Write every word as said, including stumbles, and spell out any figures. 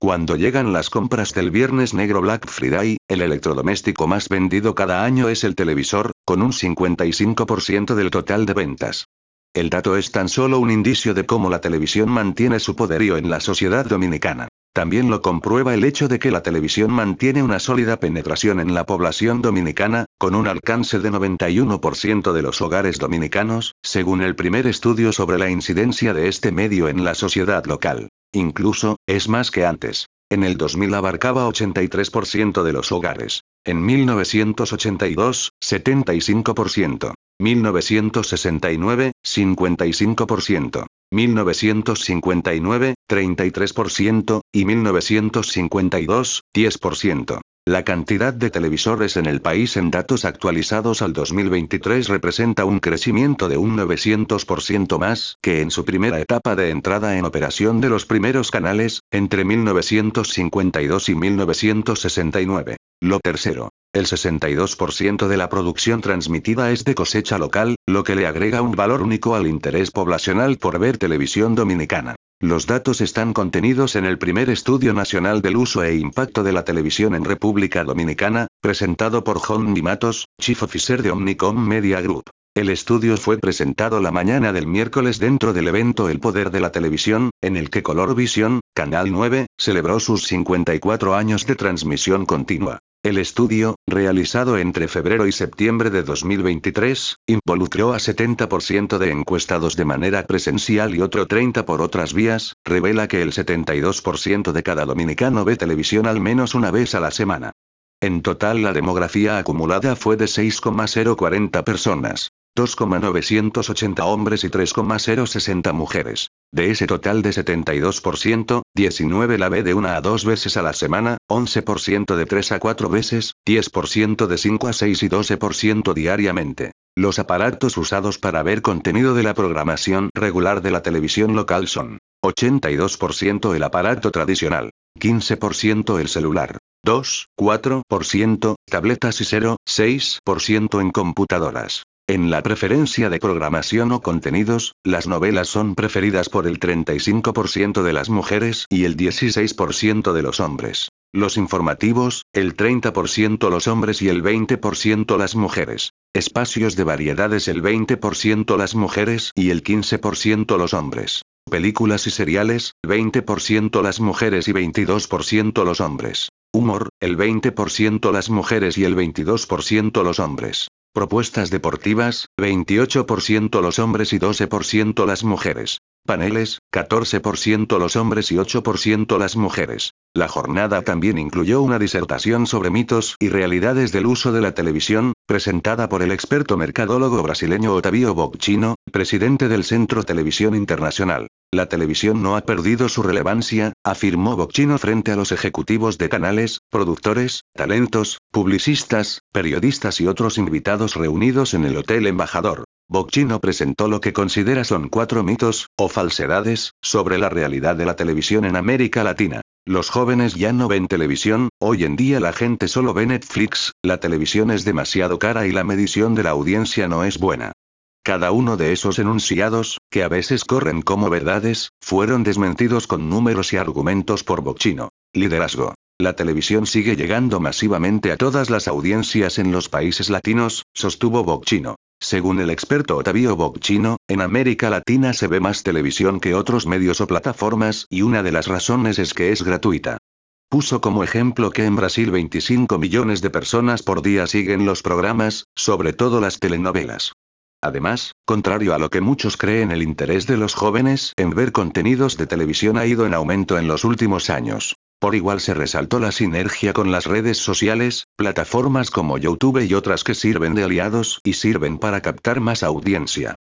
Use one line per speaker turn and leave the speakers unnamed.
Cuando llegan las compras del Viernes Negro Black Friday, el electrodoméstico más vendido cada año es el televisor, con un cincuenta y cinco por ciento del total de ventas. El dato es tan solo un indicio de cómo la televisión mantiene su poderío en la sociedad dominicana. También lo comprueba el hecho de que la televisión mantiene una sólida penetración en la población dominicana, con un alcance de noventa y uno por ciento de los hogares dominicanos, según el primer estudio sobre la incidencia de este medio en la sociedad local. Incluso, es más que antes. En el dos mil abarcaba ochenta y tres por ciento de los hogares. En mil novecientos ochenta y dos, setenta y cinco por ciento. mil novecientos sesenta y nueve, cincuenta y cinco por ciento. mil novecientos cincuenta y nueve, treinta y tres por ciento, y mil novecientos cincuenta y dos, diez por ciento. La cantidad de televisores en el país en datos actualizados al dos mil veintitrés representa un crecimiento de un novecientos por ciento más que en su primera etapa de entrada en operación de los primeros canales, entre mil novecientos cincuenta y dos y mil novecientos sesenta y nueve. Lo tercero. El sesenta y dos por ciento de la producción transmitida es de cosecha local, lo que le agrega un valor único al interés poblacional por ver televisión dominicana. Los datos están contenidos en el primer Estudio Nacional del Uso e Impacto de la Televisión en República Dominicana, presentado por John Di Matos, Chief Officer de Omnicom Media Group. El estudio fue presentado la mañana del miércoles dentro del evento El Poder de la Televisión, en el que Color Visión, Canal nueve, celebró sus cincuenta y cuatro años de transmisión continua. El estudio, realizado entre febrero y septiembre de dos mil veintitrés, involucró a setenta por ciento de encuestados de manera presencial y otro treinta por ciento por otras vías, revela que el setenta y dos por ciento de cada dominicano ve televisión al menos una vez a la semana. En total la demografía acumulada fue de seis coma cero cuarenta personas. dos coma novecientos ochenta hombres y tres coma cero sesenta mujeres. De ese total de setenta y dos por ciento, diecinueve la ve de una a dos veces a la semana, once por ciento de tres a cuatro veces, diez por ciento de cinco a seis y doce por ciento diariamente. Los aparatos usados para ver contenido de la programación regular de la televisión local son: ochenta y dos por ciento el aparato tradicional, quince por ciento el celular, dos, cuatro por ciento, tabletas y cero, seis por ciento en computadoras. En la preferencia de programación o contenidos, las novelas son preferidas por el treinta y cinco por ciento de las mujeres y el dieciséis por ciento de los hombres. Los informativos, el treinta por ciento los hombres y el veinte por ciento las mujeres. Espacios de variedades el veinte por ciento las mujeres y el quince por ciento los hombres. Películas y seriales, veinte por ciento las mujeres y veintidós por ciento los hombres. Humor, el veinte por ciento las mujeres y el veintidós por ciento los hombres. Propuestas deportivas, veintiocho por ciento los hombres y doce por ciento las mujeres. Paneles, catorce por ciento los hombres y ocho por ciento las mujeres. La jornada también incluyó una disertación sobre mitos y realidades del uso de la televisión, presentada por el experto mercadólogo brasileño Otávio Bocchino, presidente del Centro Televisión Internacional. La televisión no ha perdido su relevancia, afirmó Bocchino frente a los ejecutivos de canales, productores, talentos, publicistas, periodistas y otros invitados reunidos en el Hotel Embajador. Bocchino presentó lo que considera son cuatro mitos, o falsedades, sobre la realidad de la televisión en América Latina. Los jóvenes ya no ven televisión, hoy en día la gente solo ve Netflix, la televisión es demasiado cara y la medición de la audiencia no es buena. Cada uno de esos enunciados, que a veces corren como verdades, fueron desmentidos con números y argumentos por Bocchino. Liderazgo. La televisión sigue llegando masivamente a todas las audiencias en los países latinos, sostuvo Bocchino. Según el experto Otávio Bocchino, en América Latina se ve más televisión que otros medios o plataformas y una de las razones es que es gratuita. Puso como ejemplo que en Brasil veinticinco millones de personas por día siguen los programas, sobre todo las telenovelas. Además, contrario a lo que muchos creen, el interés de los jóvenes en ver contenidos de televisión ha ido en aumento en los últimos años. Por igual se resaltó la sinergia con las redes sociales, plataformas como YouTube y otras que sirven de aliados y sirven para captar más audiencia.